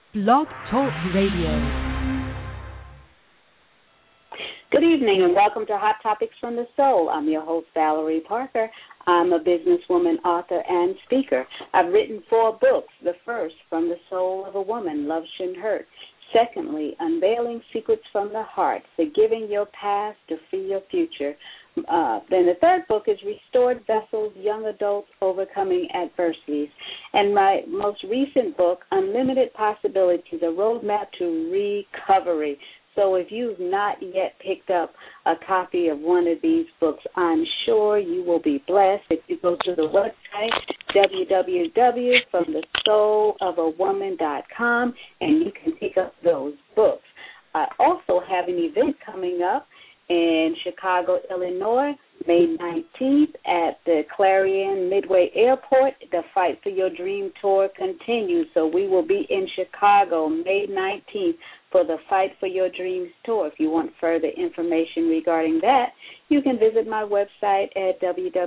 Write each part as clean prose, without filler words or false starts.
Blog Talk Radio. Good evening and welcome to Hot Topics from the Soul. I'm your host, Valerie Parker. I'm a businesswoman, author, and speaker. I've written 4 books. The first, From the Soul of a Woman, Love Shouldn't Hurt. Secondly, Unveiling Secrets from the Heart, Forgiving Your Past to Free Your Future. Then the third book is Restored Vessels, Young Adults Overcoming Adversities. And my most recent book, Unlimited Possibilities, A Roadmap to Recovery. So if you've not yet picked up a copy of one of these books, I'm sure you will be blessed if you go to the website, www.fromthesoulofAwoman.com, and you can pick up those books. I also have an event coming up in Chicago, Illinois, May 19th at the Clarion Midway Airport. The Fight for Your Dream Tour continues, so we will be in Chicago May 19th for the Fight for Your Dreams Tour. If you want further information regarding that, you can visit my website at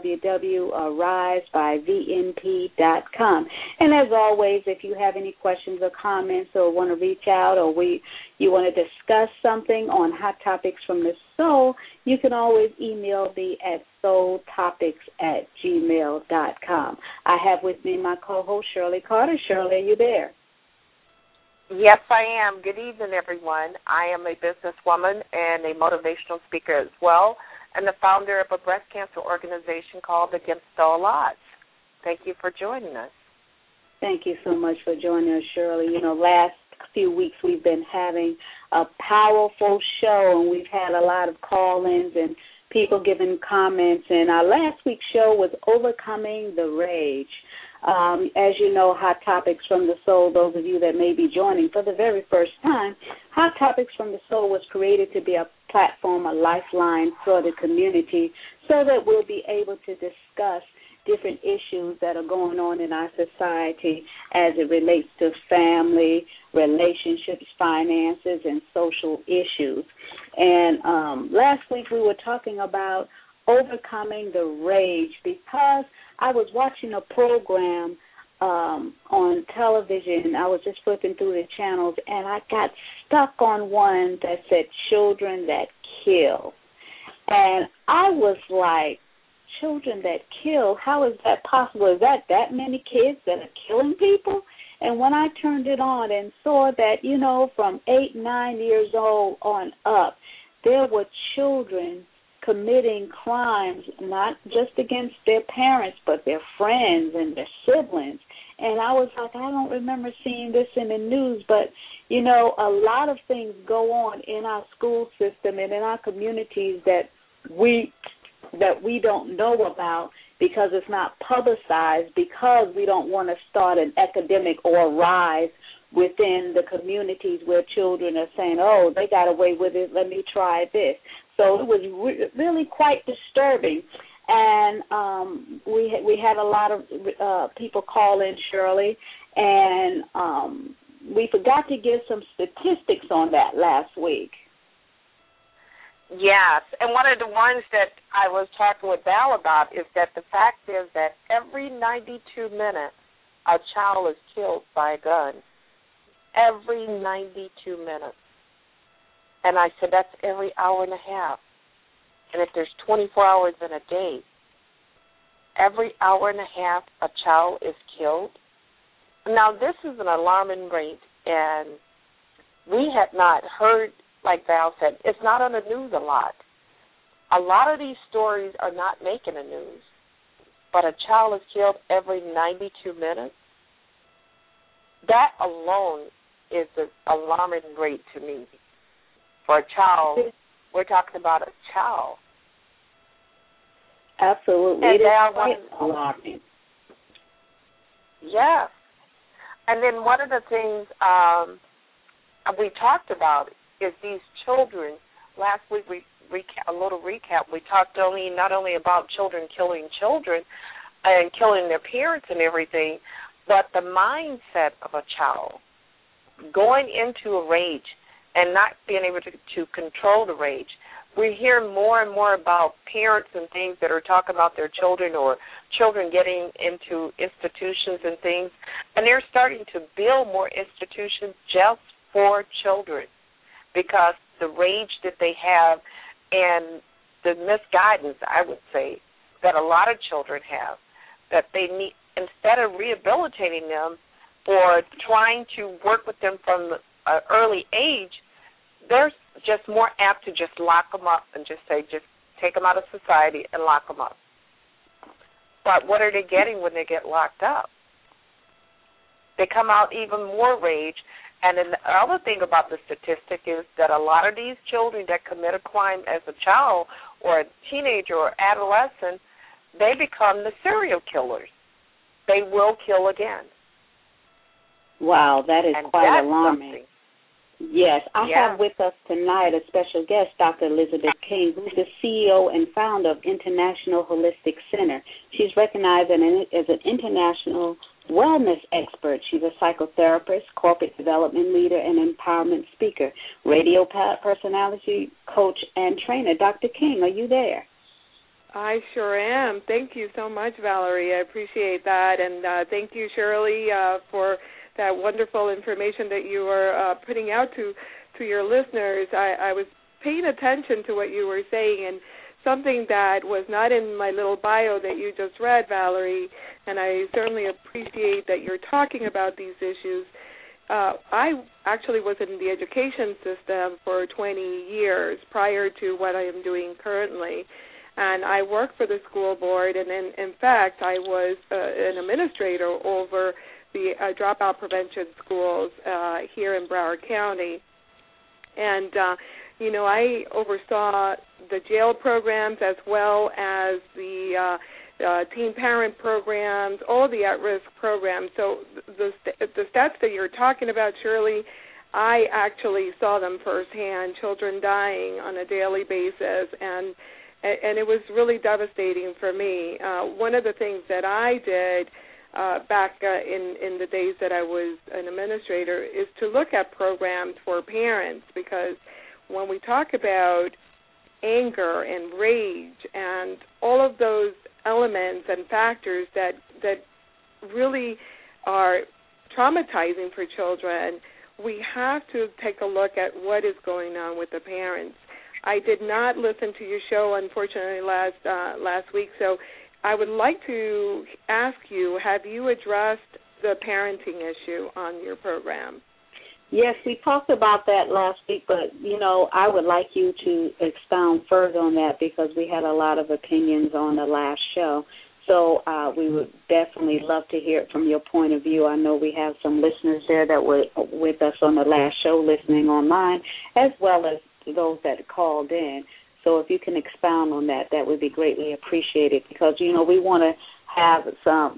www.arisebyvnp.com. And as always, if you have any questions or comments or want to reach out or you want to discuss something on Hot Topics from the Soul, you can always email me at soultopics@gmail.com. I have with me my co-host, Shirley Carter. Shirley, are you there? Yes, I am. Good evening, everyone. I am a businesswoman and a motivational speaker as well, and the founder of a breast cancer organization called Against All Odds. Thank you for joining us. Thank you so much for joining us, Shirley. You know, last few weeks we've been having a powerful show, and we've had a lot of call-ins and people giving comments, and our last week's show was Overcoming the Rage. As you know, Hot Topics from the Soul, those of you that may be joining for the very first time, Hot Topics from the Soul was created to be a platform, a lifeline for the community so that we'll be able to discuss different issues that are going on in our society as it relates to family, relationships, finances, and social issues. And last week we were talking about overcoming the rage because I was watching a program on television. I was just flipping through the channels, and I got stuck on one that said children that kill. And I was like, children that kill? How is that possible? Is that many kids that are killing people? And when I turned it on and saw that, you know, from 8, 9 years old on up, there were children committing crimes, not just against their parents, but their friends and their siblings. And I was like, I don't remember seeing this in the news, but, you know, a lot of things go on in our school system and in our communities that we don't know about because it's not publicized, because we don't want to start an epidemic or a rise within the communities where children are saying, oh, they got away with it, let me try this. So it was really quite disturbing. And we had a lot of people call in, Shirley, and we forgot to give some statistics on that last week. Yes, and one of the ones that I was talking with Val about is that the fact is that every 92 minutes a child is killed by a gun. Every 92 minutes. And I said, that's every hour and a half. And if there's 24 hours in a day, every hour and a half a child is killed. Now, this is an alarming rate, and we have not heard, like Val said, it's not on the news a lot. A lot of these stories are not making the news, but a child is killed every 92 minutes. That alone is an alarming rate to me. For a child, we're talking about a child. Absolutely. And it is quite alarming. Yeah. And then one of the things we talked about is these children. Last week, a little recap, we talked not only about children killing children and killing their parents and everything, but the mindset of a child going into a rage and not being able to control the rage, we hear more and more about parents and things that are talking about their children or children getting into institutions and things, and they're starting to build more institutions just for children because the rage that they have and the misguidance, I would say, that a lot of children have, that they need, instead of rehabilitating them or trying to work with them from an early age, they're just more apt to just lock them up and just say, just take them out of society and lock them up. But what are they getting when they get locked up? They come out even more rage. And then the other thing about the statistic is that a lot of these children that commit a crime as a child or a teenager or adolescent, they become the serial killers. They will kill again. Wow, that is quite alarming. Something. Yes, I have with us tonight a special guest, Dr. Elizabeth King, who's the CEO and founder of International Holistic Center. She's recognized as an international wellness expert. She's a psychotherapist, corporate development leader, and empowerment speaker, radio personality, coach, and trainer. Dr. King, are you there? I sure am. Thank you so much, Valerie. I appreciate that. And thank you, Shirley, for that wonderful information that you are putting out to your listeners. I was paying attention to what you were saying, and something that was not in my little bio that you just read, Valerie, and I certainly appreciate that you're talking about these issues. I actually was in the education system for 20 years prior to what I am doing currently, and I worked for the school board, and in fact, I was an administrator over the dropout prevention schools here in Broward County. And, I oversaw the jail programs as well as the teen parent programs, all the at-risk programs. So the stats that you're talking about, Shirley, I actually saw them firsthand, children dying on a daily basis, and it was really devastating for me. One of the things that I did back in the days that I was an administrator is to look at programs for parents, because when we talk about anger and rage and all of those elements and factors that really are traumatizing for children, we have to take a look at what is going on with the parents. I did not listen to your show, unfortunately, last week, so I would like to ask you, have you addressed the parenting issue on your program? Yes, we talked about that last week, but, I would like you to expound further on that because we had a lot of opinions on the last show. So we would definitely love to hear it from your point of view. I know we have some listeners there that were with us on the last show listening online, as well as those that called in. So if you can expound on that, that would be greatly appreciated because, we want to have some,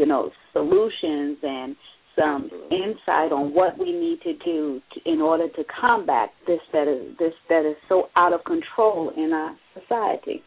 solutions and some insight on what we need to do in order to combat this that is so out of control in our society.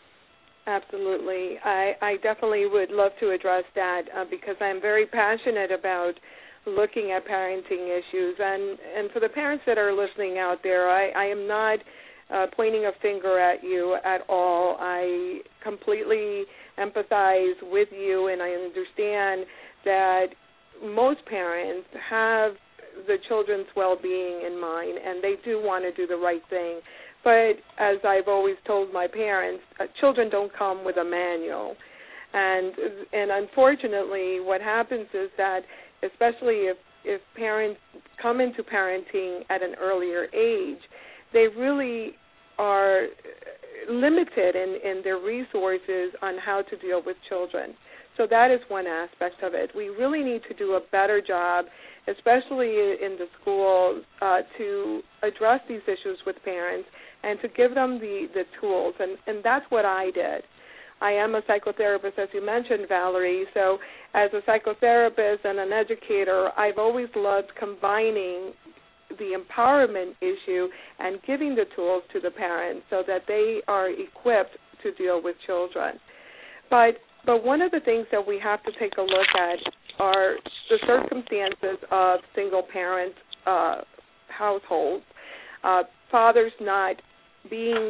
Absolutely. I definitely would love to address that because I'm very passionate about looking at parenting issues. And for the parents that are listening out there, I am not pointing a finger at you at all. I completely empathize with you, and I understand that most parents have the children's well-being in mind, and they do want to do the right thing. But as I've always told my parents, children don't come with a manual. And unfortunately, what happens is that, especially if parents come into parenting at an earlier age, they really are limited in their resources on how to deal with children. So that is one aspect of it. We really need to do a better job, especially in the schools, to address these issues with parents and to give them the tools. And that's what I did. I am a psychotherapist, as you mentioned, Valerie. So as a psychotherapist and an educator, I've always loved combining the empowerment issue and giving the tools to the parents so that they are equipped to deal with children. But one of the things that we have to take a look at are the circumstances of single-parent households, fathers not being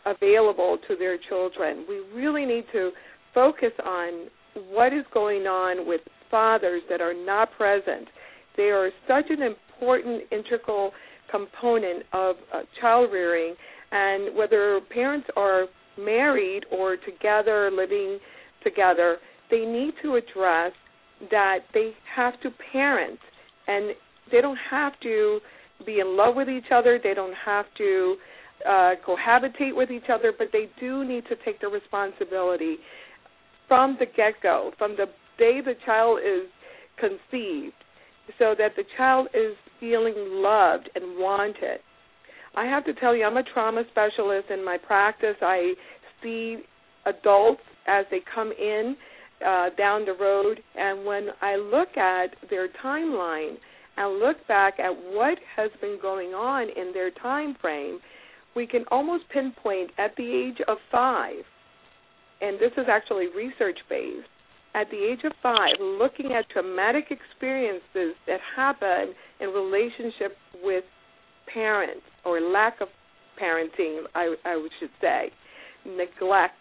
available to their children. We really need to focus on what is going on with fathers that are not present. They are such an important, integral component of child rearing, and whether parents are married or together, living together, they need to address that they have to parent, and they don't have to be in love with each other, they don't have to cohabitate with each other, but they do need to take the responsibility from the get-go, from the day the child is conceived, so that the child is feeling loved and wanted. I have to tell you, I'm a trauma specialist in my practice. I see adults as they come in down the road, and when I look at their timeline and look back at what has been going on in their time frame, we can almost pinpoint at the age of 5, and this is actually research-based, at the age of 5, looking at traumatic experiences that happen in relationship with parents, or lack of parenting, I should say, neglect.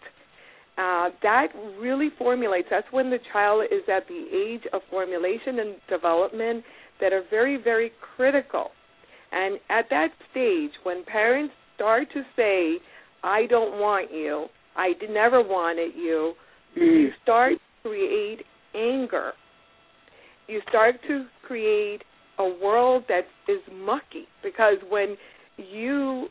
That really formulates, that's when the child is at the age of formulation and development that are very, very critical. And at that stage, when parents start to say, I don't want you, I never wanted you, you start to create anger. You start to create a world that is mucky, because when you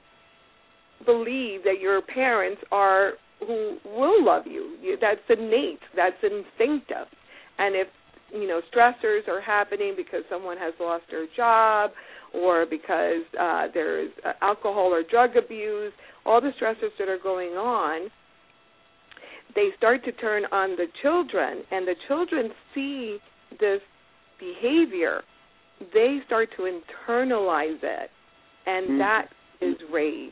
believe that your parents are who will love you, that's innate, that's instinctive. And if, stressors are happening because someone has lost their job, or because there's alcohol or drug abuse, all the stressors that are going on, they start to turn on the children, and the children see this behavior. They start to internalize it, and that is rage.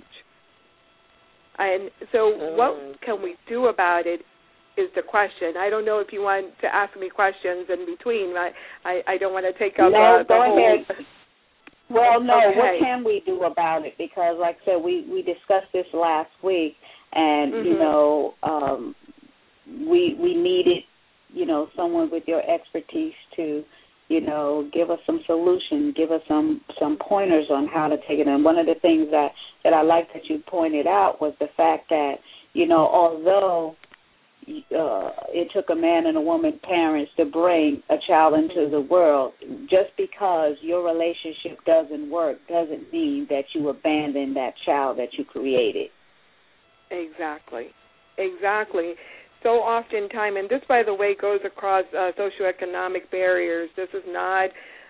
And so what can we do about it is the question. I don't know if you want to ask me questions in between. I don't want to take up the whole... Ahead. Well, no, okay. What can we do about it? Because, like I said, we discussed this last week, and, we needed, someone with your expertise to, give us some solutions, give us some pointers on how to take it. And one of the things that I like that you pointed out was the fact that, although it took a man and a woman parents to bring a child into the world, just because your relationship doesn't work doesn't mean that you abandon that child that you created. Exactly. So oftentimes, and this, by the way, goes across socioeconomic barriers. This is not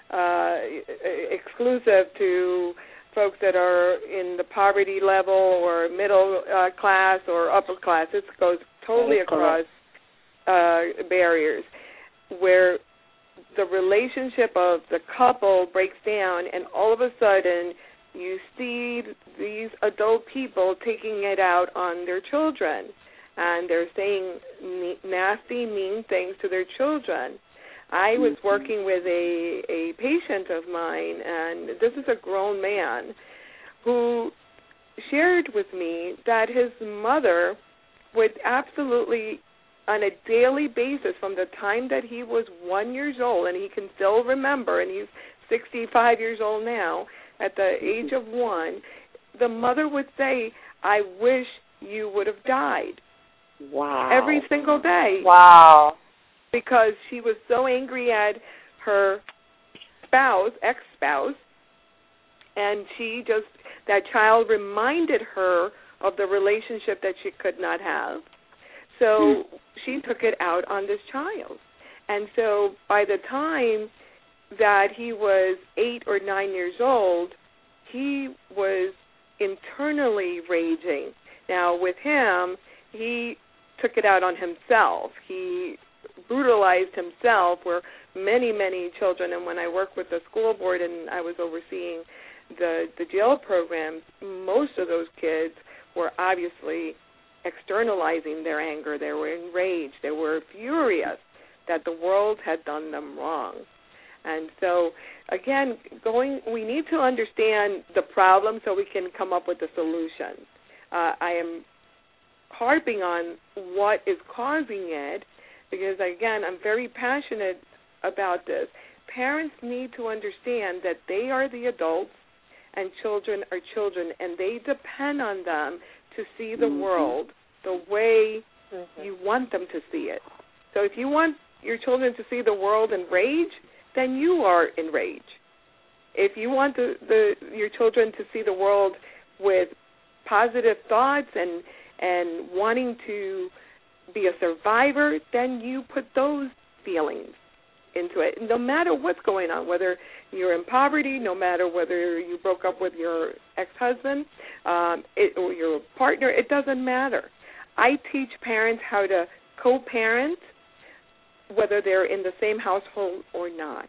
exclusive to folks that are in the poverty level or middle class or upper class. It goes totally across barriers, where the relationship of the couple breaks down, and all of a sudden you see these adult people taking it out on their children, and they're saying nasty, mean things to their children. I was working with a patient of mine, and this is a grown man, who shared with me that his mother would absolutely, on a daily basis, from the time that he was 1 year old, and he can still remember, and he's 65 years old now, at the age of 1, the mother would say, I wish you would have died. Wow. Every single day. Wow. Because she was so angry at her spouse, ex-spouse, and that child reminded her of the relationship that she could not have. So she took it out on this child. And so by the time that he was 8 or 9 years old, he was internally raging. Now, with him, he took it out on himself. He brutalized himself, where many, many children, and when I worked with the school board and I was overseeing the jail programs, most of those kids were obviously externalizing their anger. They were enraged. They were furious that the world had done them wrong. And so, again, we need to understand the problem so we can come up with a solution. I am harping on what is causing it, because, again, I'm very passionate about this. Parents need to understand that they are the adults and children are children, and they depend on them to see the world the way you want them to see it. So if you want your children to see the world in rage, then you are in rage. If you want your children to see the world with positive thoughts and wanting to be a survivor, then you put those feelings into it. No matter what's going on, whether you're in poverty, no matter whether you broke up with your ex-husband or your partner, it doesn't matter. I teach parents how to co-parent, whether they're in the same household or not.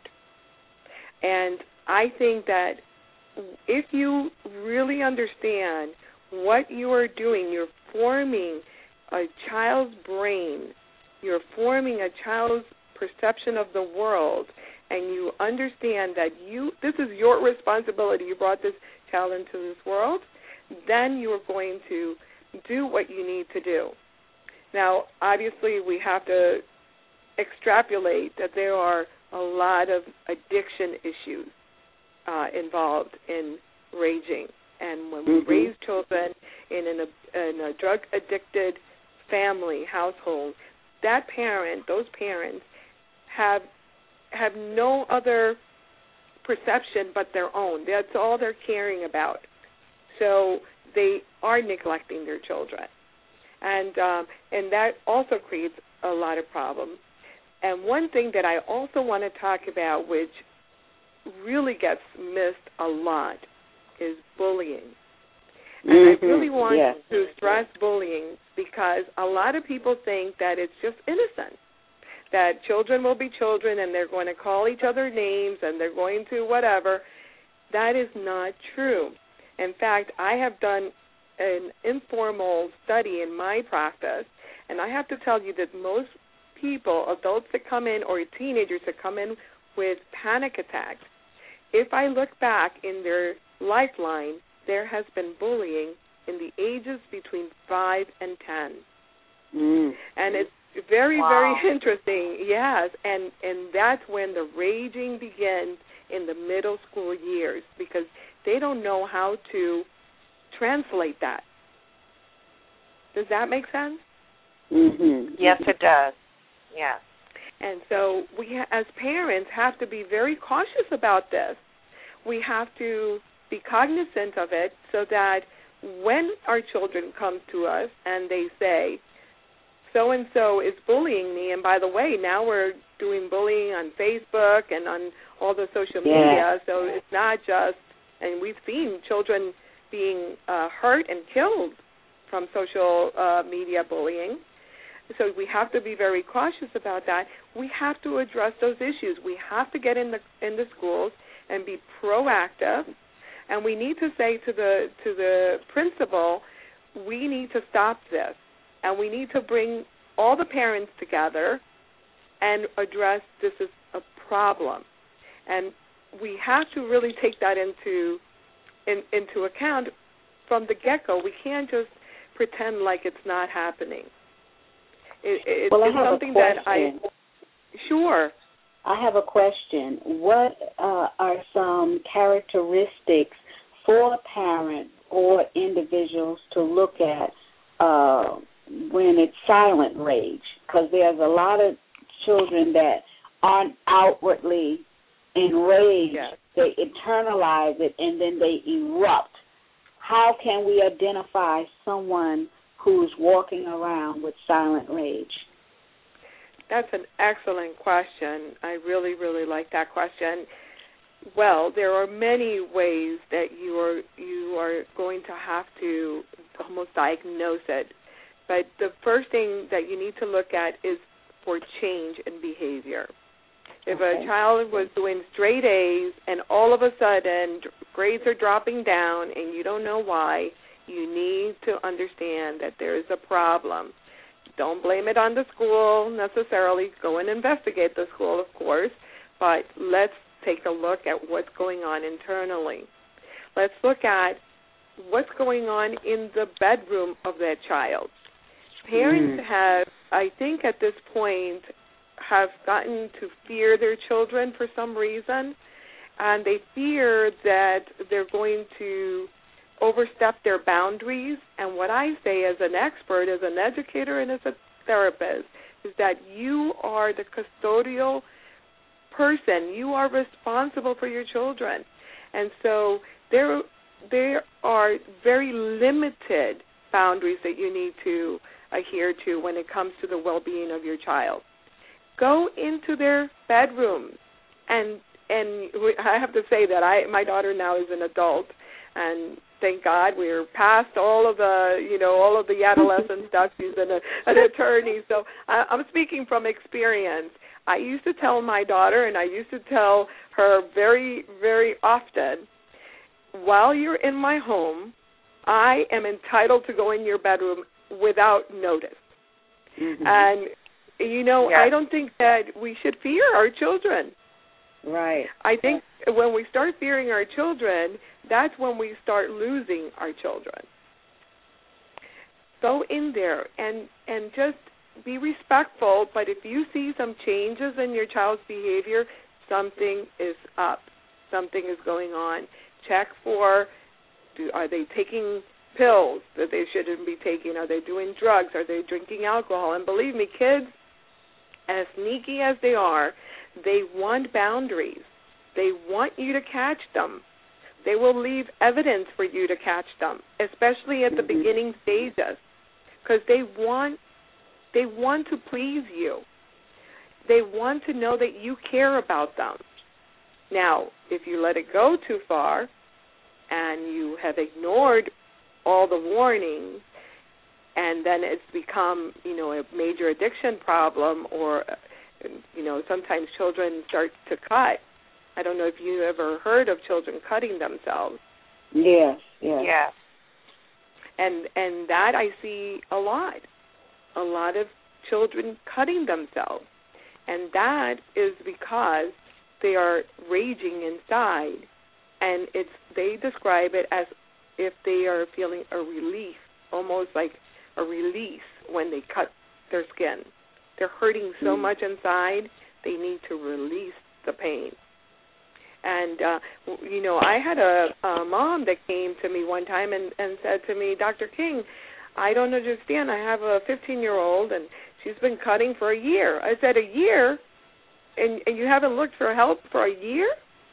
And I think that if you really understand what you are doing, you're forming a child's brain, you're forming a child's perception of the world, and you understand that this is your responsibility. You brought this child into this world, then you are going to do what you need to do. Now, obviously, we have to extrapolate that there are a lot of addiction issues involved in raging. And when we raise children in a drug-addicted family, household, those parents have no other perception but their own. That's all they're caring about. So they are neglecting their children. And that also creates a lot of problems. And one thing that I also want to talk about, which really gets missed a lot, is bullying. And I really want to stress bullying because a lot of people think that it's just innocent, that children will be children and they're going to call each other names and they're going to whatever. That is not true. In fact, I have done an informal study in my practice, and I have to tell you that most people, adults that come in or teenagers that come in with panic attacks, if I look back in their lifeline, there has been bullying in the ages between 5 and 10. And it's very, very interesting, yes, and that's when the raging begins in the middle school years because they don't know how to translate that. Does that make sense? Yes, it does. Yes. And so we, as parents, have to be very cautious about this. We have to be cognizant of it so that when our children come to us and they say, so-and-so is bullying me, and by the way, now we're doing bullying on Facebook and on all the social media, so it's not just, and we've seen children being hurt and killed from social media bullying. So we have to be very cautious about that. We have to address those issues. We have to get in the schools and be proactive, and we need to say to the principal, we need to stop this, and we need to bring all the parents together and address this as a problem. And we have to really take that into account from the get-go. We can't just pretend like it's not happening. It's something that Sure. I have a question. What are some characteristics for parents or individuals to look at when it's silent rage? Because there's a lot of children that aren't outwardly enraged. Yes. They internalize it and then they erupt. How can we identify someone who's walking around with silent rage? That's an excellent question. I really, really like that question. Well, there are many ways that you are going to have to almost diagnose it. But the first thing that you need to look at is for change in behavior. If a child was doing straight A's and all of a sudden grades are dropping down and you don't know why, you need to understand that there is a problem. Don't blame it on the school necessarily. Go and investigate the school, of course, but let's take a look at what's going on internally. Let's look at what's going on in the bedroom of that child. Parents have, I think at this point, have gotten to fear their children for some reason, and they fear that they're going to overstep their boundaries. And what I say as an expert, as an educator, and as a therapist is that you are the custodial person. You are responsible for your children. And so there are very limited boundaries that you need to adhere to when it comes to the well-being of your child. Go into their bedrooms, and I have to say that my daughter now is an adult, and thank God we're past all of the adolescent stuff. She's an attorney, so I'm speaking from experience. I used to tell my daughter, and I used to tell her very, very often, while you're in my home, I am entitled to go in your bedroom without notice. Mm-hmm. And, I don't think that we should fear our children. Right. I think when we start fearing our children, that's when we start losing our children. Go in there and just be respectful, but if you see some changes in your child's behavior, something is up. Something is going on. Check for, are they taking pills that they shouldn't be taking? Are they doing drugs? Are they drinking alcohol? And believe me, kids, as sneaky as they are, they want boundaries. They want you to catch them. They will leave evidence for you to catch them, especially at the beginning stages, because they want to please you. They want to know that you care about them. Now, if you let it go too far and you have ignored all the warnings, and then it's become, a major addiction problem, or, sometimes children start to cut. I don't know if you ever heard of children cutting themselves. Yes. And that I see a lot of children cutting themselves. And that is because they are raging inside, and they describe it as if they are feeling a relief, almost like a release when they cut their skin. They're hurting so much inside, they need to release the pain. And, I had a mom that came to me one time and said to me, Dr. King, I don't understand. I have a 15-year-old, and she's been cutting for a year. I said, a year? And you haven't looked for help for a year?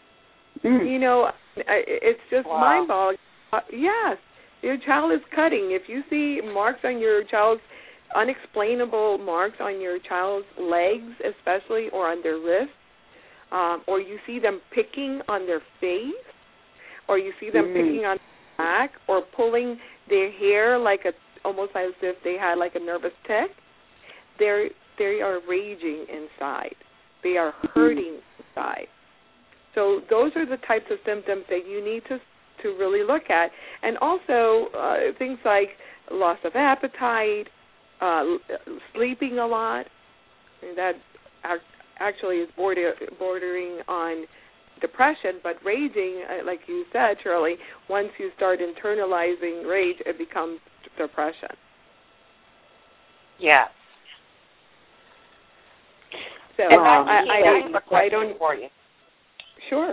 It's just mind-boggling. Yes, your child is cutting. If you see marks on your child's, unexplainable marks on your child's legs especially, or on their wrists, or you see them picking on their face, or you see them picking on their back, or pulling their hair almost as if they had like a nervous tick, they are raging inside. They are hurting inside. So those are the types of symptoms that you need to really look at. And also things like loss of appetite, sleeping a lot. That actually is bordering on depression, but raging, like you said, Shirley, once you start internalizing rage, it becomes depression. Yes. So I don't for you. Sure.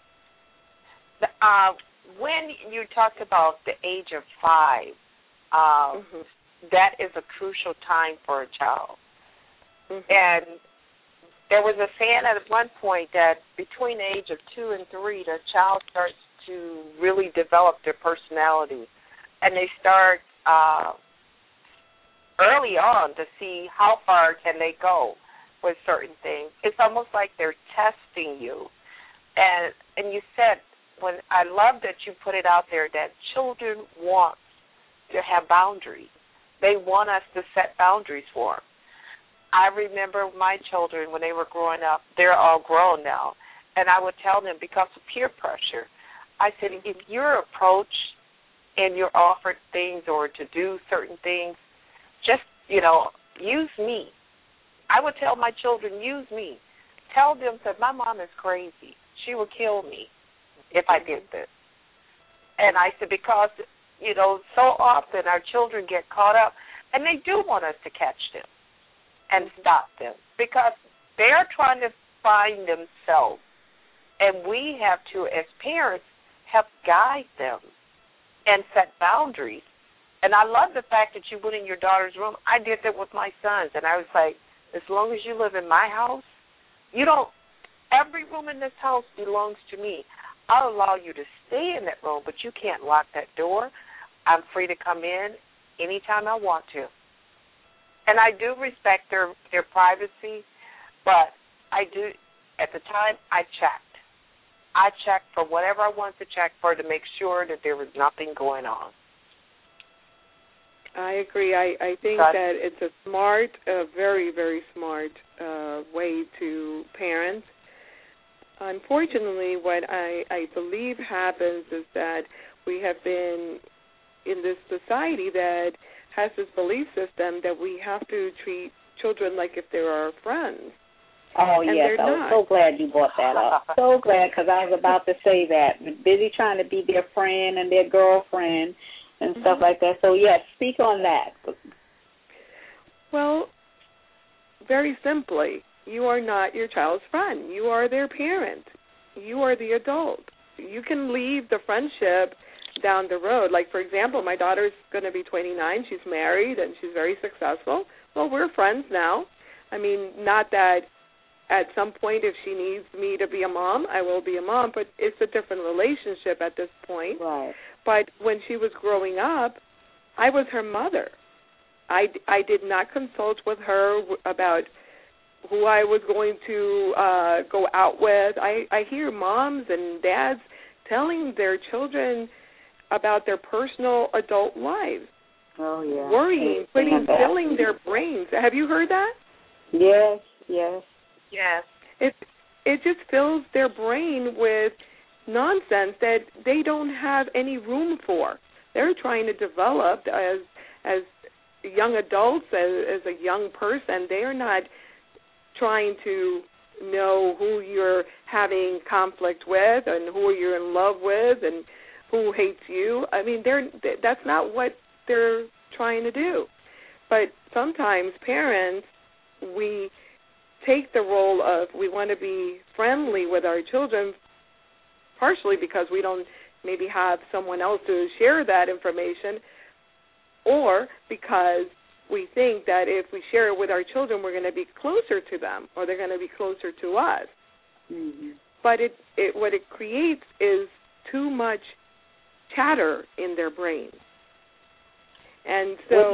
When you talked about the age of 5, that is a crucial time for a child. And there was a saying at one point that between the age of 2 and 3, the child starts to really develop their personality, and they start early on to see how far can they go with certain things. It's almost like they're testing you. And you said, I love that you put it out there that children want to have boundaries. They want us to set boundaries for them. I remember my children when they were growing up, they're all grown now, and I would tell them because of peer pressure, I said, if you're approached and you're offered things or to do certain things, just, use me. I would tell my children, use me. Tell them that my mom is crazy. She would kill me if I did this. And I said, because, so often our children get caught up. And they do want us to catch them and stop them because they're trying to find themselves. And we have to, as parents, help guide them and set boundaries. And I love the fact that you went in your daughter's room. I did that with my sons, and I was like, as long as you live in my house, every room in this house belongs to me. I'll allow you to stay in that room, but you can't lock that door. I'm free to come in anytime I want to. And I do respect their privacy, but I do, at the time, I checked. I checked for whatever I wanted to check for to make sure that there was nothing going on. I agree. I think that it's a very, very smart way to parent. Unfortunately, what I believe happens is that we have been in this society that has this belief system that we have to treat children like if they're our friends. Oh, yes. I was so glad you brought that up. So glad, because I was about to say that. Busy trying to be their friend and their girlfriend and stuff like that. So, yes, speak on that. Well, very simply, you are not your child's friend. You are their parent. You are the adult. You can leave the friendship down the road. Like, for example, my daughter's going to be 29. She's married, and she's very successful. Well, we're friends now. I mean, not that at some point if she needs me to be a mom, I will be a mom, but it's a different relationship at this point. Right. But when she was growing up, I was her mother. I did not consult with her about who I was going to go out with. I hear moms and dads telling their children about their personal adult lives. Oh, yeah. Worrying, filling their brains. Have you heard that? Yes, yes. Yes. It just fills their brain with nonsense that they don't have any room for. They're trying to develop as young adults, as a young person. They are not trying to know who you're having conflict with and who you're in love with and who hates you. I mean, that's not what they're trying to do. But sometimes parents, we take the role of we want to be friendly with our children, partially because we don't maybe have someone else to share that information, or because we think that if we share it with our children, we're going to be closer to them or they're going to be closer to us. Mm-hmm. But what it creates is too much chatter in their brains. And so, well,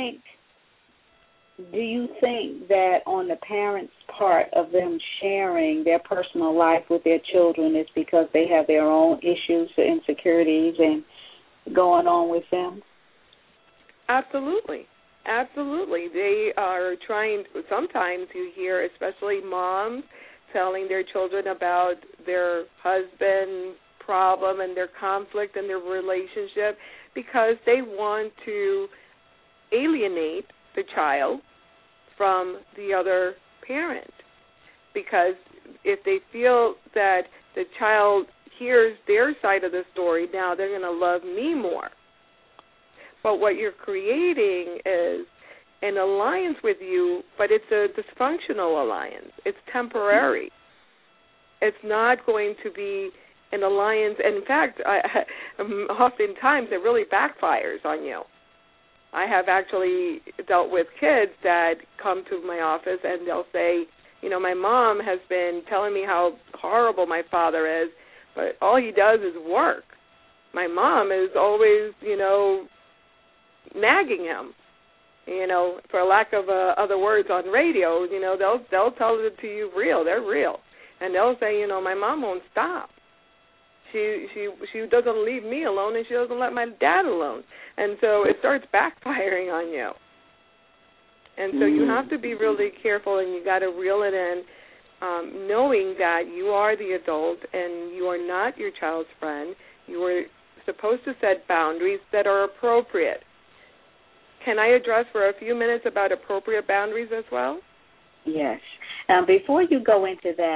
do you think that on the parents' part of them sharing their personal life with their children is because they have their own issues, insecurities, and going on with them? Absolutely. Absolutely. They are trying, sometimes you hear, especially moms, telling their children about their husband problem and their conflict and their relationship because they want to alienate the child from the other parent. Because if they feel that the child hears their side of the story, now they're going to love me more. But what you're creating is an alliance with you, but it's a dysfunctional alliance. It's temporary. It's not going to be an alliance. And in fact, oftentimes it really backfires on you. I have actually dealt with kids that come to my office and they'll say, you know, my mom has been telling me how horrible my father is, but all he does is work. My mom is always, you know, nagging him, you know, for lack of other words on radio. You know, they'll tell it to you real. They're real. And they'll say, you know, my mom won't stop. She doesn't leave me alone, and she doesn't let my dad alone. And so it starts backfiring on you. And so you have to be really careful, and you got to reel it in, knowing that you are the adult and you are not your child's friend. You are supposed to set boundaries that are appropriate. Can I address for a few minutes about appropriate boundaries as well? Yes. Before you go into that,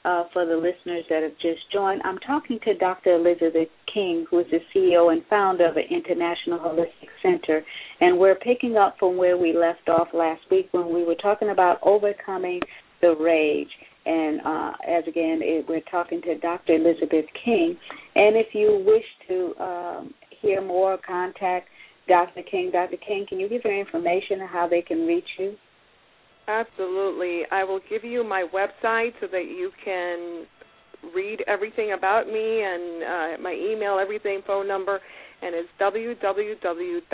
for the listeners that have just joined. I'm talking to Dr. Elizabeth King, who is the CEO and founder of the International Holistic Center, and we're picking up from where we left off last week when we were talking about overcoming the rage. And we're talking to Dr. Elizabeth King. And if you wish to hear more, contact Dr. King. Dr. King, can you give your information on how they can reach you? Absolutely. I will give you my website so that you can read everything about me and my email, everything, phone number, and it's www.ihchealth,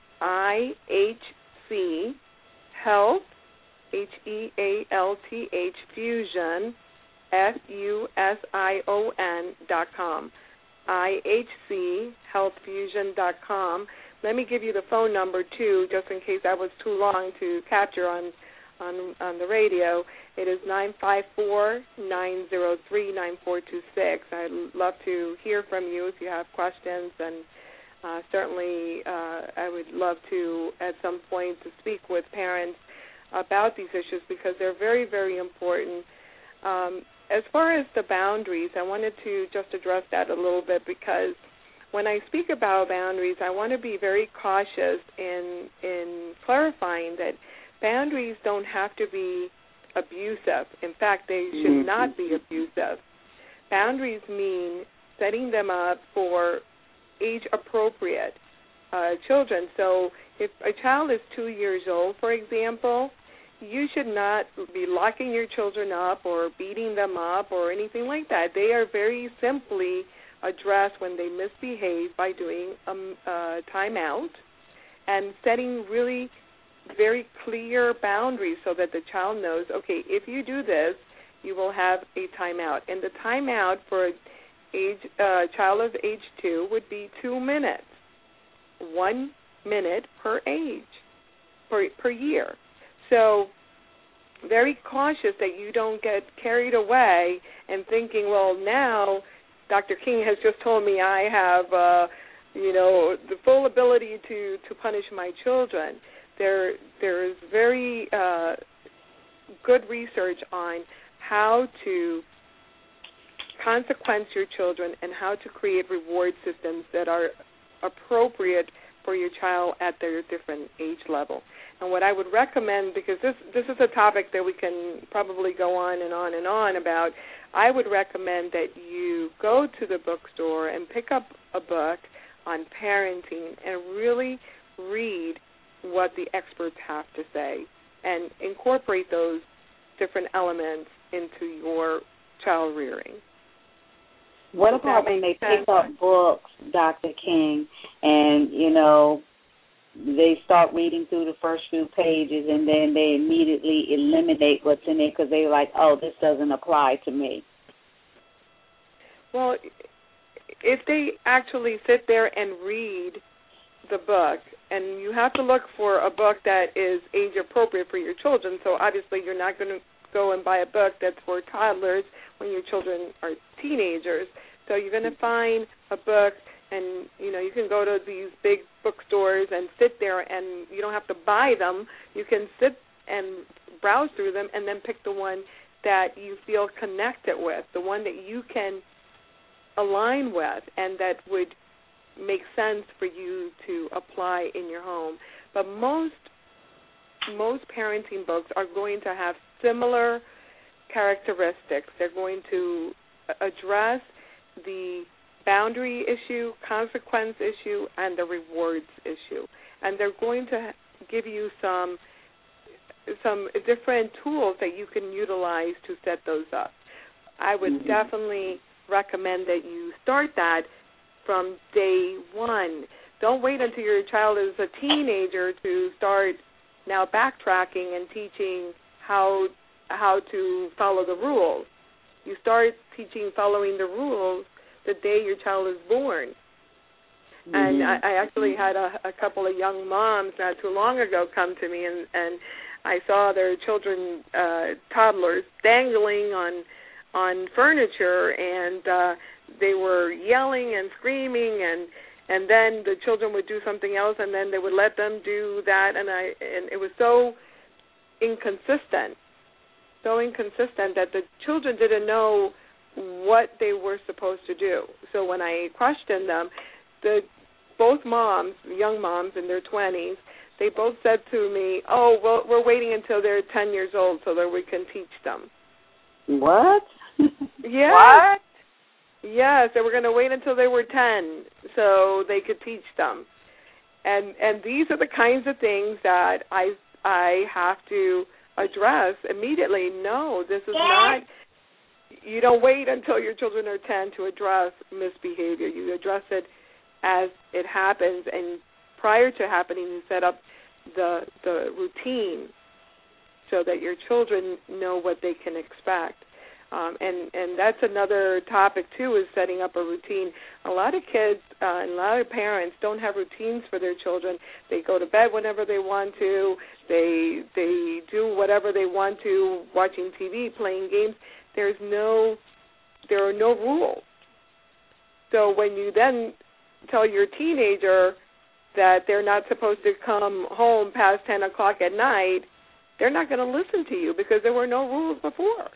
HEALTH, fusion, FUSION.com, IHCHealthfusion.com. Let me give you the phone number, too, just in case that was too long to capture on the radio. It is 954-903-9426. I'd love to hear from you if you have questions, and certainly I would love to, at some point, to speak with parents about these issues because they're very, very important. As far as the boundaries, I wanted to just address that a little bit because when I speak about boundaries, I want to be very cautious in clarifying that boundaries don't have to be abusive. In fact, they should not be abusive. Boundaries mean setting them up for age-appropriate children. So if a child is 2 years old, for example, you should not be locking your children up or beating them up or anything like that. They are very simply addressed when they misbehave by doing a timeout and setting really very clear boundaries so that the child knows, okay, if you do this, you will have a timeout. And the timeout for a child of age 2 would be 2 minutes, 1 minute per age, per year. So very cautious that you don't get carried away and thinking, well, now Dr. King has just told me I have, the full ability to punish my children. There is very good research on how to consequence your children and how to create reward systems that are appropriate for your child at their different age level. And what I would recommend, because this is a topic that we can probably go on and on and on about, I would recommend that you go to the bookstore and pick up a book on parenting and really read what the experts have to say and incorporate those different elements into your child rearing. What about when they pick up books, Dr. King, and, they start reading through the first few pages and then they immediately eliminate what's in it because they're like, oh, this doesn't apply to me? Well, if they actually sit there and read the book, and you have to look for a book that is age appropriate for your children, so obviously you're not going to go and buy a book that's for toddlers when your children are teenagers. So you're going to find a book, and you can go to these big bookstores and sit there, and you don't have to buy them. You can sit and browse through them and then pick the one that you feel connected with, the one that you can align with and that would make sense for you to apply in your home. But most parenting books are going to have similar characteristics. They're going to address the boundary issue, consequence issue, and the rewards issue. And they're going to give you some different tools that you can utilize to set those up. I would definitely recommend that you start that from day one. Don't wait until your child is a teenager to start now backtracking and teaching how to follow the rules. You start teaching following the rules the day your child is born. And I actually had a couple of young moms not too long ago come to me, and I saw their children, toddlers, dangling on furniture, and they were yelling and screaming, and then the children would do something else, and then they would let them do that, and it was so inconsistent. so inconsistent that the children didn't know what they were supposed to do. So when I questioned them, both moms, young moms in their 20s, they both said to me, "Oh, well, we're waiting until they're 10 years old so that we can teach them." What? Yeah. What? Yes, they were going to wait until they were 10 so they could teach them. And these are the kinds of things that I have to address immediately. No, this is not. You don't wait until your children are 10 to address misbehavior. You address it as it happens, and prior to happening, you set up the routine so that your children know what they can expect. And that's another topic, too, is setting up a routine. A lot of kids and a lot of parents don't have routines for their children. They go to bed whenever they want to. They do whatever they want to, watching TV, playing games. There are no rules. So when you then tell your teenager that they're not supposed to come home past 10 o'clock at night, they're not going to listen to you because there were no rules before.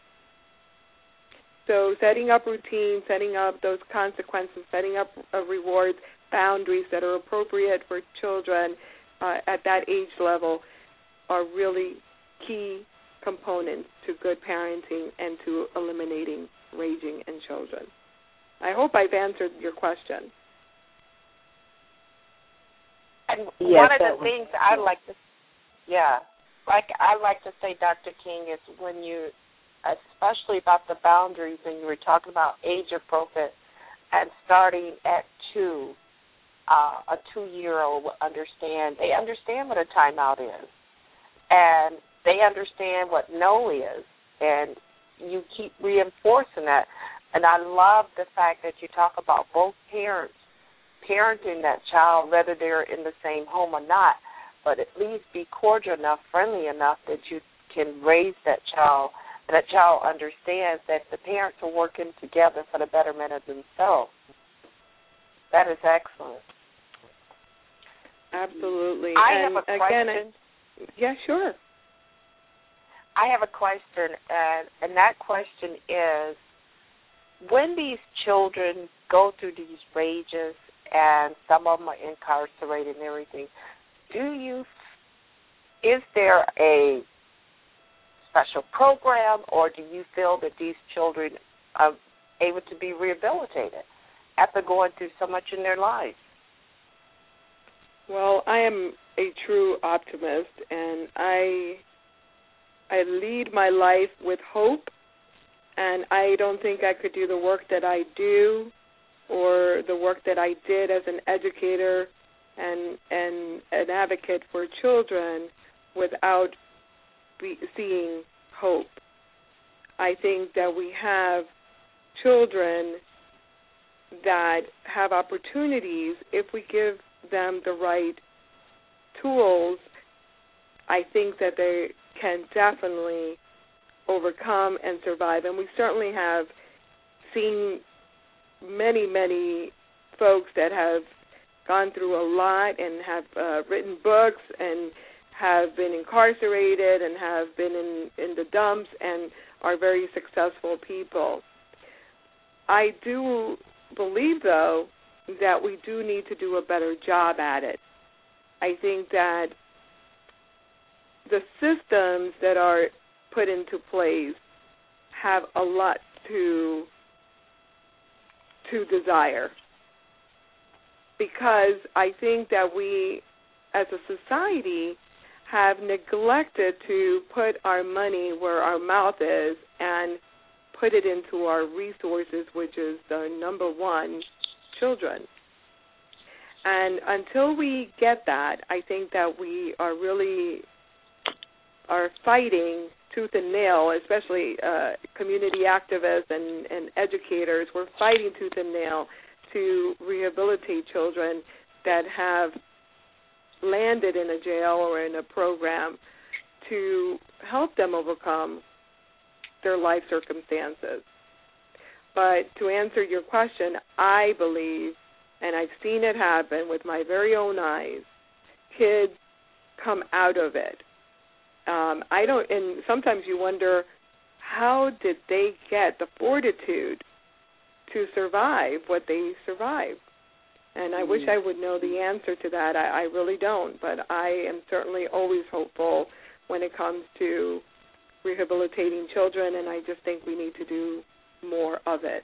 So setting up routines, setting up those consequences, setting up rewards, boundaries that are appropriate for children at that age level are really key components to good parenting and to eliminating raging in children. I hope I've answered your question. And yes, one of the things I like to say, Dr. King, is when you, especially about the boundaries, and you were talking about age appropriate and starting at 2, a 2-year-old will understand. They understand what a timeout is, and they understand what no is, and you keep reinforcing that. And I love the fact that you talk about both parents parenting that child, whether they're in the same home or not, but at least be cordial enough, friendly enough that you can raise that child, and that child understands that the parents are working together for the betterment of themselves. That is excellent. Absolutely. I have a question. Yeah, sure. I have a question, and that question is, when these children go through these rages, and some of them are incarcerated and everything, is there a special program, or do you feel that these children are able to be rehabilitated after going through so much in their lives? Well, I am a true optimist, and I lead my life with hope, and I don't think I could do the work that I do or the work that I did as an educator and an advocate for children without seeing hope. I think that we have children that have opportunities if we give them the right tools. I think that they can definitely overcome and survive. And we certainly have seen many, many folks that have gone through a lot and have written books and have been incarcerated and have been in the dumps and are very successful people. I do believe, though, that we do need to do a better job at it. I think that the systems that are put into place have a lot to desire, because I think that we as a society have neglected to put our money where our mouth is and put it into our resources, which is the number one, children. And until we get that, I think that we are really fighting tooth and nail, especially community activists and educators. We're fighting tooth and nail to rehabilitate children that have landed in a jail or in a program to help them overcome their life circumstances. But to answer your question, I believe, and I've seen it happen with my very own eyes, kids come out of it. And sometimes you wonder, how did they get the fortitude to survive what they survived? And I wish I would know the answer to that. I really don't, but I am certainly always hopeful when it comes to rehabilitating children, and I just think we need to do more of it.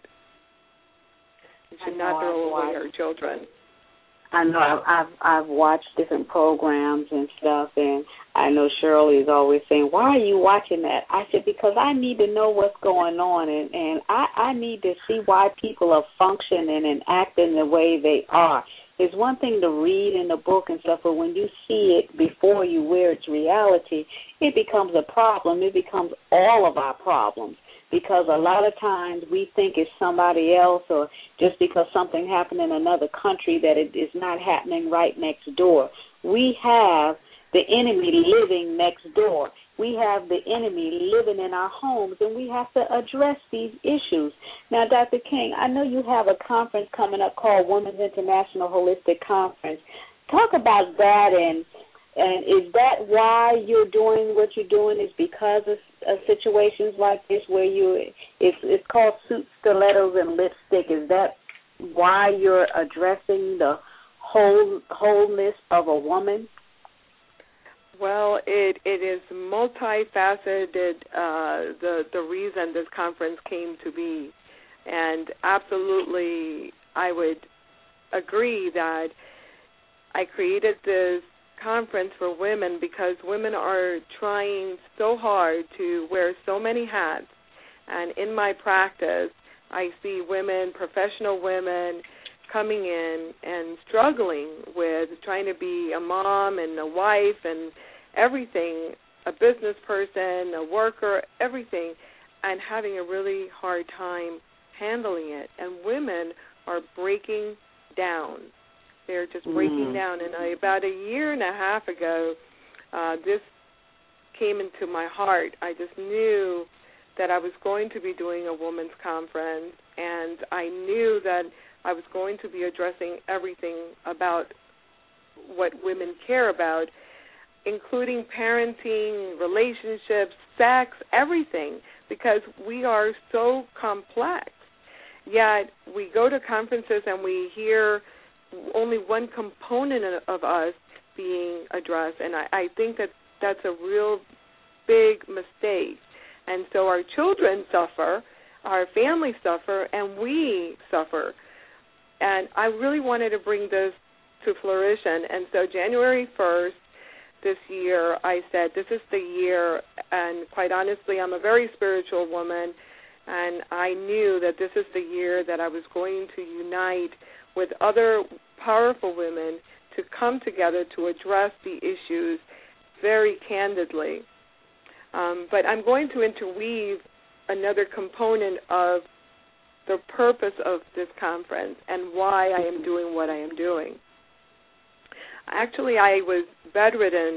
We should not throw away our children. I know I've watched different programs and stuff, and I know Shirley is always saying, "Why are you watching that?" I said, because I need to know what's going on, and I need to see why people are functioning and acting the way they are. It's one thing to read in the book and stuff, but when you see it before you where it's reality, it becomes a problem. It becomes all of our problems. Because a lot of times we think it's somebody else, or just because something happened in another country that it is not happening right next door. We have the enemy living next door. We have the enemy living in our homes, and we have to address these issues. Now, Dr. King, I know you have a conference coming up called Women's International Holistic Conference. Talk about that, and is that why you're doing what you're doing, is because of situations like this where it's called suit, stilettos, and lipstick? Is that why you're addressing the wholeness of a woman? Well, it is multifaceted, the reason this conference came to be. And absolutely, I would agree that I created this conference for women because women are trying so hard to wear so many hats. And in my practice, I see women, professional women, coming in and struggling with trying to be a mom and a wife and everything, a business person, a worker, everything, and having a really hard time handling it. And women are breaking down. They're just breaking down. And about a year and a half ago, this came into my heart. I just knew that I was going to be doing a women's conference, and I knew that I was going to be addressing everything about what women care about, including parenting, relationships, sex, everything, because we are so complex. Yet we go to conferences and we hear only one component of us being addressed, and I think that that's a real big mistake. And so our children suffer, our families suffer, and we suffer. And I really wanted to bring this to fruition. And so January 1st this year, I said, this is the year, and quite honestly, I'm a very spiritual woman, and I knew that this is the year that I was going to unite with other powerful women to come together to address the issues very candidly. But I'm going to interweave another component of the purpose of this conference and why I am doing what I am doing. Actually, I was bedridden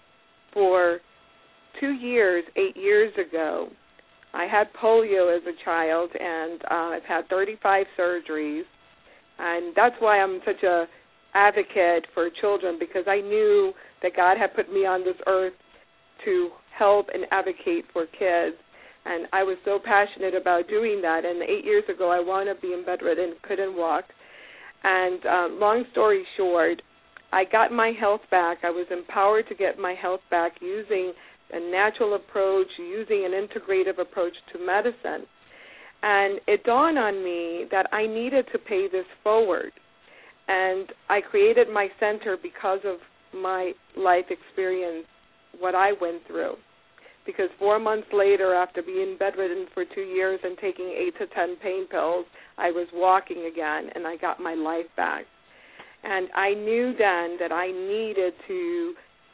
for 2 years, 8 years ago. I had polio as a child, and I've had 35 surgeries, and that's why I'm such a advocate for children, because I knew that God had put me on this earth to help and advocate for kids, and I was so passionate about doing that. And 8 years ago, I wound up being bedridden, couldn't walk, and long story short, I got my health back. I was empowered to get my health back using a natural approach, using an integrative approach to medicine. And it dawned on me that I needed to pay this forward. And I created my center because of my life experience, what I went through. Because 4 months later, after being bedridden for 2 years and taking 8 to 10 pain pills, I was walking again, and I got my life back. And I knew then that I needed to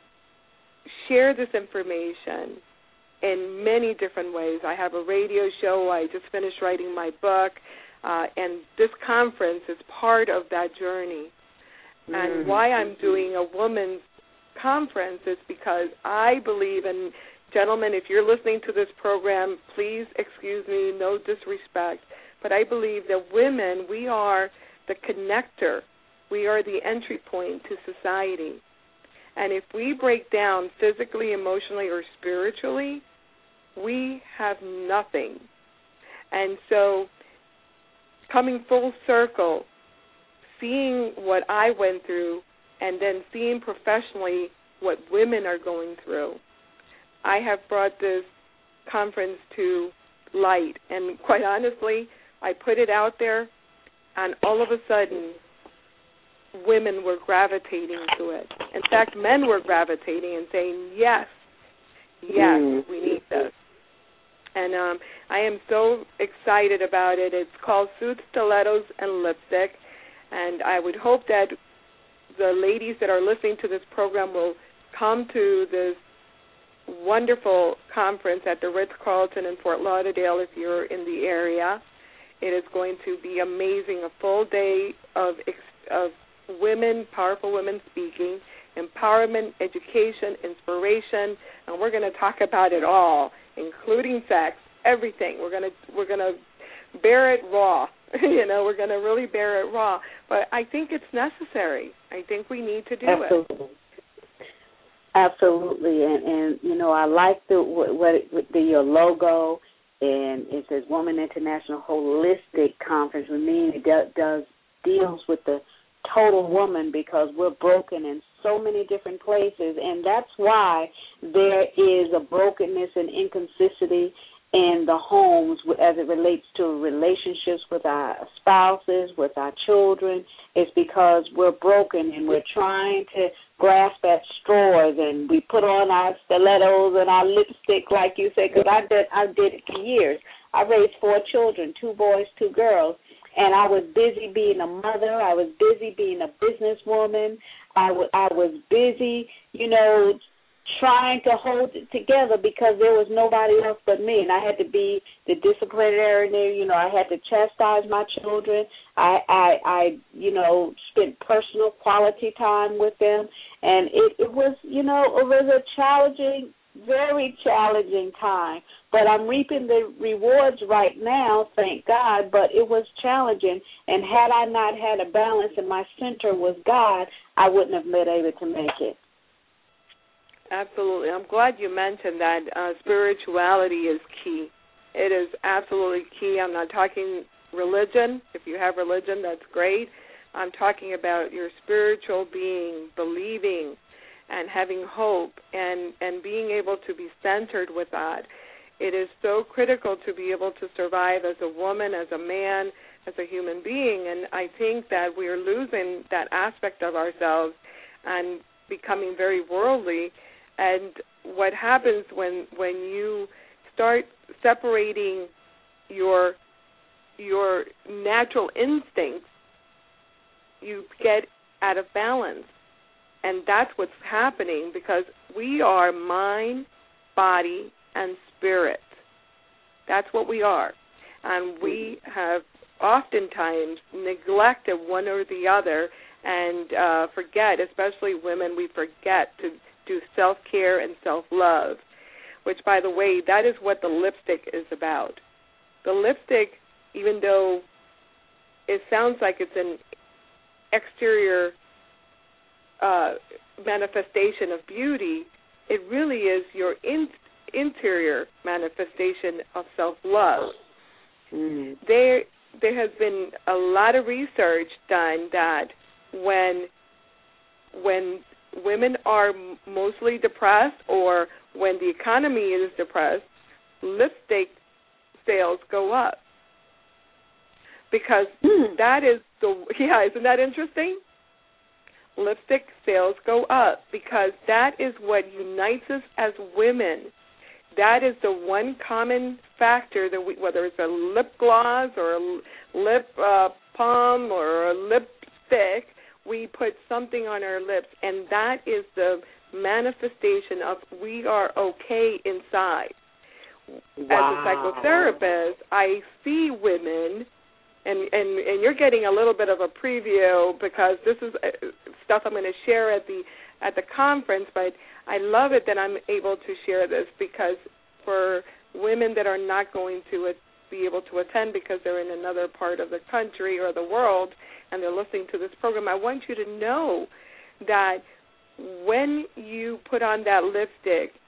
share this information in many different ways. I have a radio show. I just finished writing my book. And this conference is part of that journey. And why I'm doing a women's conference is because I believe, and gentlemen, if you're listening to this program, please excuse me, no disrespect, but I believe that women, we are the connector. We are the entry point to society. And if we break down physically, emotionally, or spiritually, we have nothing. And so coming full circle, seeing what I went through and then seeing professionally what women are going through, I have brought this conference to light. And quite honestly, I put it out there, and all of a sudden, women were gravitating to it. In fact, men were gravitating and saying, yes, we need this. And I am so excited about it. It's called Suits, Stilettos, and Lipstick. And I would hope that the ladies that are listening to this program will come to this wonderful conference at the Ritz-Carlton in Fort Lauderdale if you're in the area. It is going to be amazing, a full day of women, powerful women speaking, empowerment, education, inspiration, and we're going to talk about it all, including sex, everything. We're going to bear it raw. We're going to really bear it raw. But I think it's necessary. I think we need to do it. Absolutely. And I like your logo, and it says Woman International Holistic Conference. I mean, it deals with the total woman, because we're broken in so many different places, and that's why there is a brokenness and inconsistency in the homes as it relates to relationships with our spouses, with our children. It's because we're broken and we're trying to grasp at straws, and we put on our stilettos and our lipstick, like you said, because I did it for years. I raised 4 children, 2 boys, 2 girls. And I was busy being a mother. I was busy being a businesswoman. I was busy, trying to hold it together because there was nobody else but me. And I had to be the disciplinarian. I had to chastise my children. I spent personal quality time with them. And it was, it was a challenging, very challenging time. But I'm reaping the rewards right now, thank God, but it was challenging. And had I not had a balance and my center was God, I wouldn't have been able to make it. Absolutely. I'm glad you mentioned that spirituality is key. It is absolutely key. I'm not talking religion. If you have religion, that's great. I'm talking about your spiritual being, believing and having hope and being able to be centered with that. It is so critical to be able to survive as a woman, as a man, as a human being, and I think that we are losing that aspect of ourselves and becoming very worldly. And what happens when you start separating your natural instincts, you get out of balance. And that's what's happening, because we are mind, body, and spirit. That's what we are. And we have oftentimes neglected one or the other and forget, especially women, we forget to do self-care and self-love, which, by the way, that is what the lipstick is about. The lipstick, even though it sounds like it's an exterior manifestation of beauty, it really is your interior manifestation of self-love. Mm. There has been a lot of research done that when women are mostly depressed or when the economy is depressed, lipstick sales go up. Because that is isn't that interesting? Lipstick sales go up because that is what unites us as women. That is the one common factor that whether it's a lip gloss or a lip balm or a lipstick, we put something on our lips, and that is the manifestation of we are okay inside. Wow. As a psychotherapist, I see women, and you're getting a little bit of a preview because this is stuff I'm going to share at the conference, but I love it that I'm able to share this because for women that are not going to be able to attend because they're in another part of the country or the world and they're listening to this program, I want you to know that when you put on that lipstick,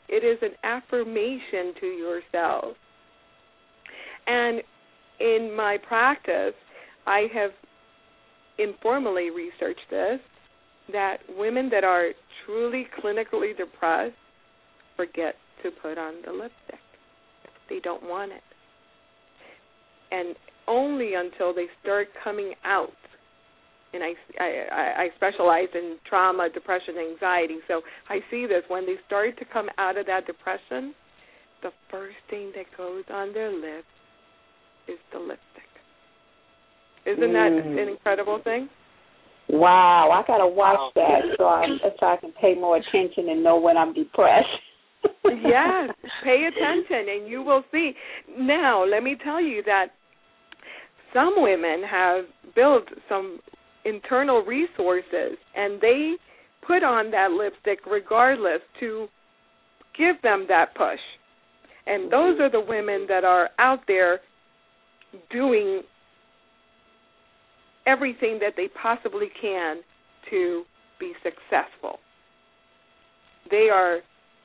It is an affirmation to yourself. And in my practice, I have informally researched this, that women that are truly clinically depressed forget to put on the lipstick. They don't want it. And only until they start coming out, and I specialize in trauma, depression, anxiety, so I see this. When they start to come out of that depression, the first thing that goes on their lips is the lipstick. Isn't that an incredible thing? Wow, I got to watch that so I can pay more attention and know when I'm depressed. Yes, pay attention and you will see. Now, let me tell you that some women have built some internal resources and they put on that lipstick regardless to give them that push. And those are the women that are out there doing everything that they possibly can to be successful. They are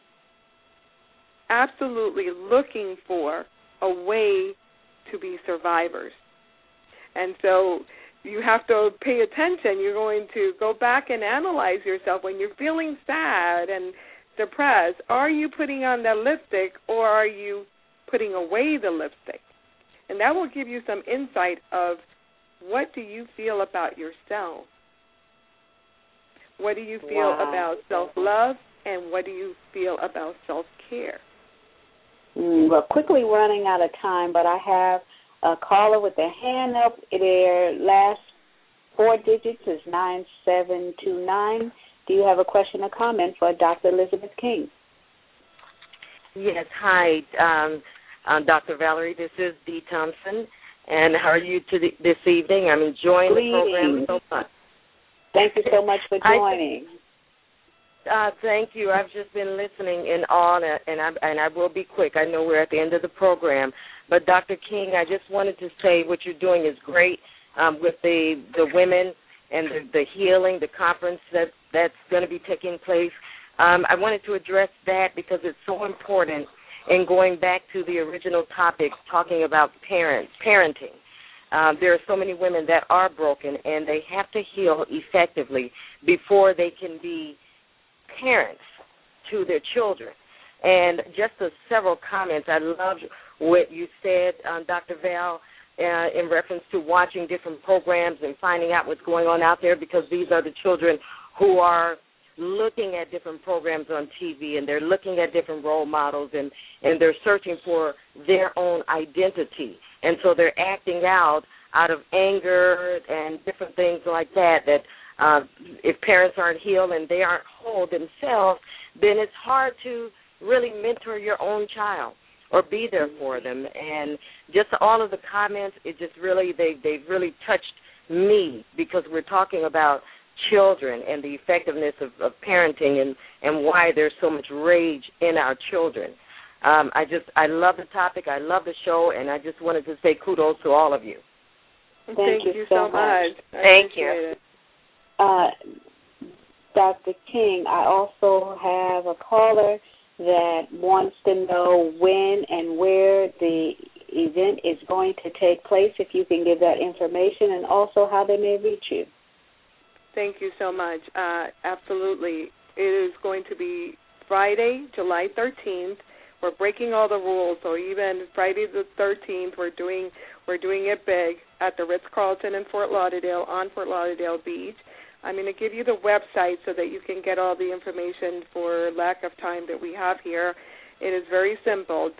absolutely looking for a way to be survivors. And so you have to pay attention. You're going to go back and analyze yourself. When you're feeling sad and depressed, are you putting on that lipstick or are you putting away the lipstick? And that will give you some insight of what do you feel about yourself? What do you feel about self-love? And what do you feel about self-care? We're quickly running out of time, but I have a caller with their hand up. Their last 4 digits is 9729. Do you have a question or comment for Dr. Elizabeth King? Yes, hi, Dr. Valerie. This is Dee Thompson. And how are you this evening? I'm enjoying the program so much. Thank you so much for joining. Thank you. I've just been listening in awe, and I will be quick. I know we're at the end of the program. But, Dr. King, I just wanted to say what you're doing is great with the women and the healing, the conference that's going to be taking place. I wanted to address that because it's so important. And going back to the original topic, talking about parenting, there are so many women that are broken, and they have to heal effectively before they can be parents to their children. And just several comments. I loved what you said, Dr. Val, in reference to watching different programs and finding out what's going on out there, because these are the children who are looking at different programs on TV, and they're looking at different role models, and they're searching for their own identity. And so they're acting out of anger and different things like that, if parents aren't healed and they aren't whole themselves, then it's hard to really mentor your own child or be there for them. And just all of the comments, it just really, they've really touched me, because we're talking about children and the effectiveness of parenting and why there's so much rage in our children. I love the topic. I love the show, and I just wanted to say kudos to all of you. Thank you so much. Thank you. Dr. King, I also have a caller that wants to know when and where the event is going to take place, if you can give that information, and also how they may reach you. Thank you so much. Absolutely. It is going to be Friday, July 13th. We're breaking all the rules, so even Friday the 13th, we're doing it big at the Ritz-Carlton in Fort Lauderdale on Fort Lauderdale Beach. I'm going to give you the website so that you can get all the information for lack of time that we have here. It is very simple,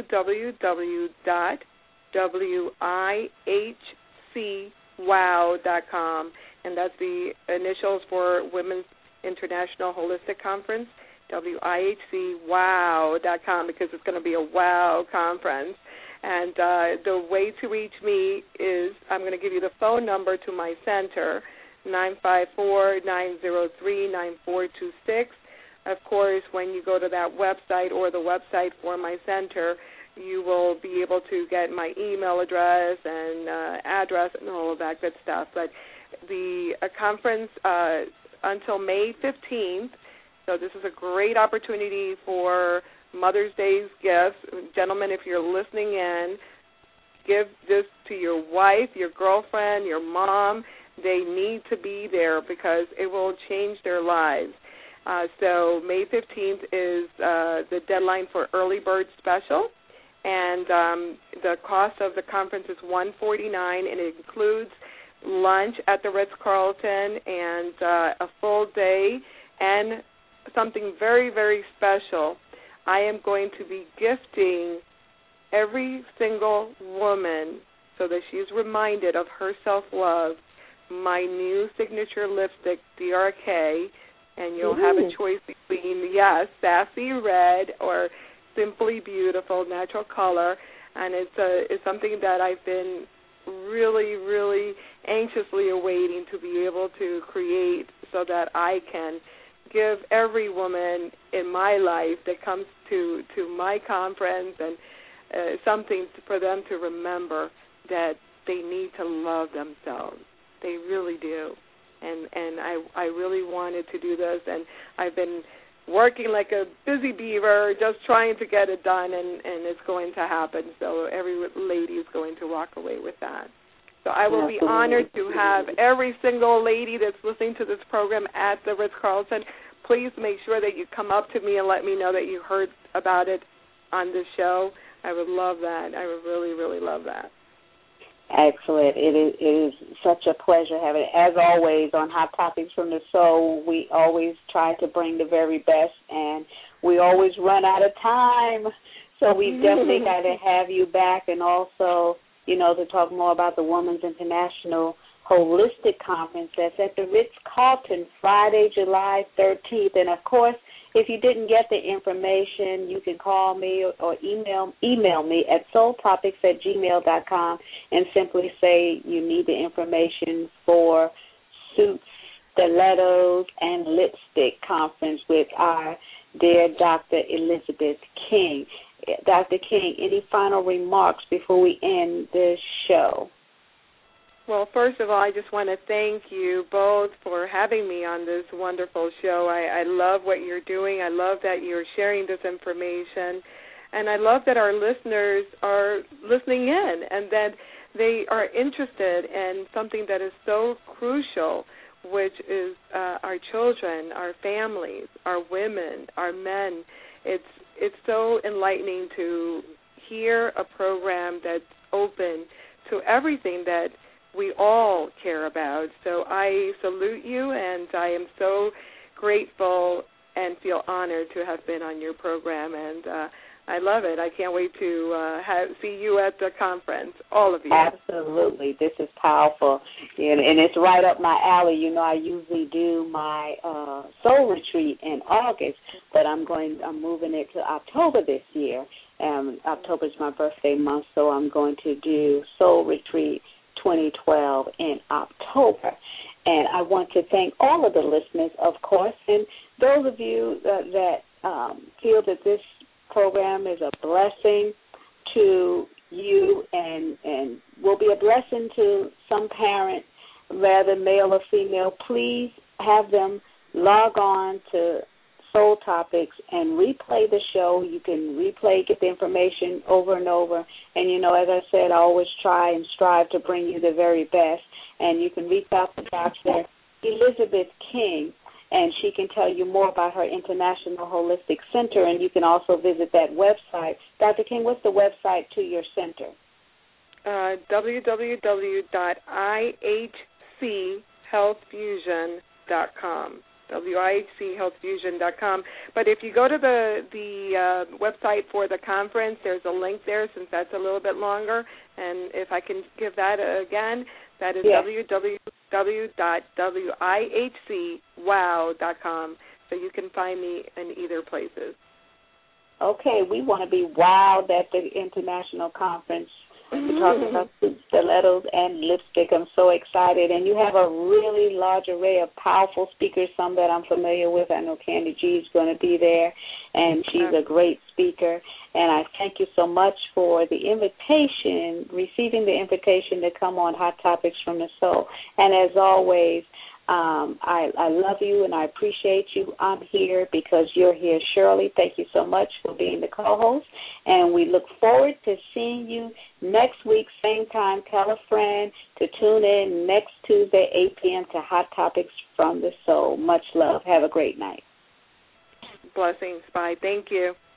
www.wihcwow.com, and that's the initials for Women's International Holistic Conference, wihcwow.com, because it's going to be a wow conference. And the way to reach me is I'm going to give you the phone number to my center, 954-903-9426. Of course, when you go to that website or the website for my center, you will be able to get my email address and address and all of that good stuff. But the conference until May 15th, So this is a great opportunity for Mother's Day's gifts. Gentlemen, if you're listening in, give this to your wife, your girlfriend, your mom. They need to be there because it will change their lives. So May 15th is the deadline for early bird special, and the cost of the conference is $149, and it includes lunch at the Ritz-Carlton and a full day and something very, very special. I am going to be gifting every single woman so that she's reminded of her self-love my new signature lipstick, DRK, and you'll have a choice between, Sassy Red or Simply Beautiful Natural Color, and it's something that I've been really, really anxiously awaiting to be able to create so that I can give every woman in my life that comes to my conference and something for them to remember that they need to love themselves. They really do. And I really wanted to do this, and I've been working like a busy beaver just trying to get it done, and it's going to happen. So every lady is going to walk away with that. So I will be honored to have every single lady that's listening to this program at the Ritz-Carlton. Please make sure that you come up to me and let me know that you heard about it on the show. I would love that. I would really, really love that. Excellent. It is such a pleasure having it. As always, on Hot Topics from the Soul, we always try to bring the very best, and we always run out of time. So we definitely got to have you back, and also, to talk more about the Women's International Holistic Conference that's at the Ritz-Carlton Friday, July 13th. And, of course, if you didn't get the information, you can call me or email me at soultopics@gmail.com and simply say you need the information for suits, stilettos, and lipstick conference with our dear Dr. Elizabeth King. Dr. King, any final remarks before we end this show? Well, first of all, I just want to thank you both for having me on this wonderful show. I love what you're doing. I love that you're sharing this information. And I love that our listeners are listening in and that they are interested in something that is so crucial, which is our children, our families, our women, our men. It's so enlightening to hear a program that's open to everything that we all care about. So I salute you, and I am so grateful and feel honored to have been on your program, and I love it. I can't wait to see you at the conference, all of you. Absolutely. This is powerful, and it's right up my alley. I usually do my soul retreat in August, but I'm moving it to October this year. October is my birthday month, so I'm going to do soul retreat 2012 in October. And I want to thank all of the listeners, of course, and those of you that feel that this program is a blessing to you and will be a blessing to some parent, whether male or female. Please have them log on to Soul Topics and replay the show. You can get the information over and over. And, as I said, I always try and strive to bring you the very best. And you can reach out to Dr. Elizabeth King, and she can tell you more about her International Holistic Center, and you can also visit that website. Dr. King, what's the website to your center? www.ihchealthfusion.com. WIHCHealthfusion.com. But if you go to the website for the conference, there's a link there since that's a little bit longer. And if I can give that again, that is www.wihcwow.com. So you can find me in either places. Okay, we want to be wowed at the International Conference. We're talking about stilettos and lipstick. I'm so excited. And you have a really large array of powerful speakers, some that I'm familiar with. I know Candy G is going to be there, and she's a great speaker. And I thank you so much for the invitation, receiving the invitation to come on Hot Topics from the Soul. And as always, I love you and I appreciate you. I'm here because you're here. Shirley, thank you so much for being the co-host, and we look forward to seeing you next week, same time. Tell a friend to tune in next Tuesday, 8 p.m. to Hot Topics from the Soul. Much love. Have a great night. Blessings. Bye. Thank you.